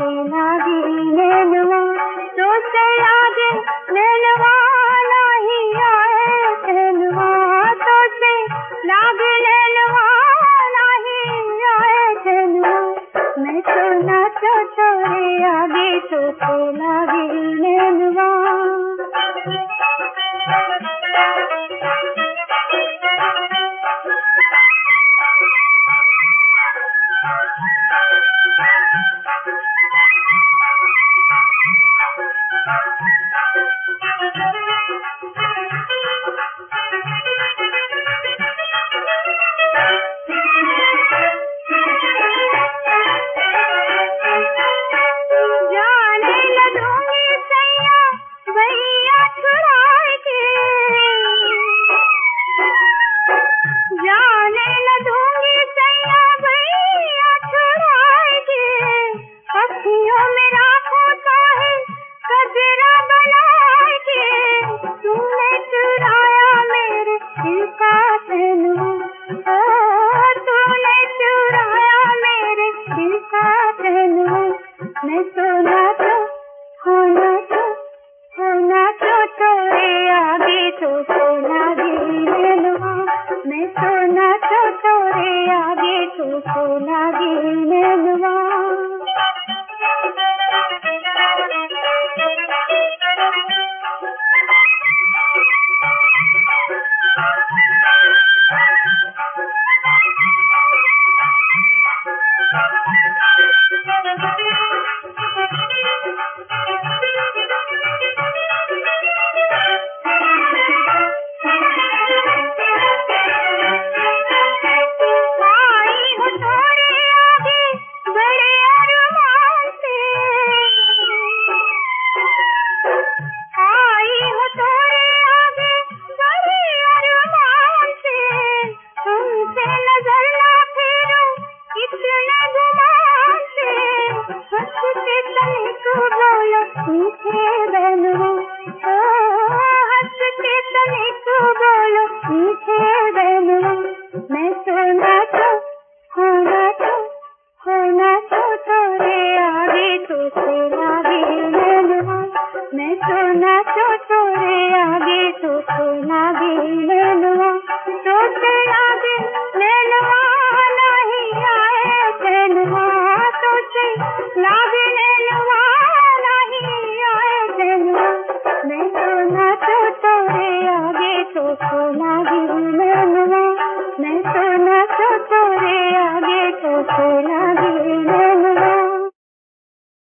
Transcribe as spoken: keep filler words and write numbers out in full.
से लागी नैनवा, तो से लागे नैनवा नहीं आए चैनवा, तो से लागे नैनवा नहीं आए चैनवा। मैं तो नाचो तोरे आगे तो से लागी नैनवा। मैं तो नाचो हो नाचो हो नाचो तोरे आगे तो से लागी नैनवा, मैं तो नाचो तोरे आगे तो से लागी नैनवा। मीठे बहनवा, ओ हंस के तनिक बोलो मीठे बहनवा, मैं